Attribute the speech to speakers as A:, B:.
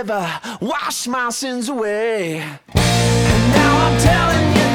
A: river, wash my sins away. And now I'm telling you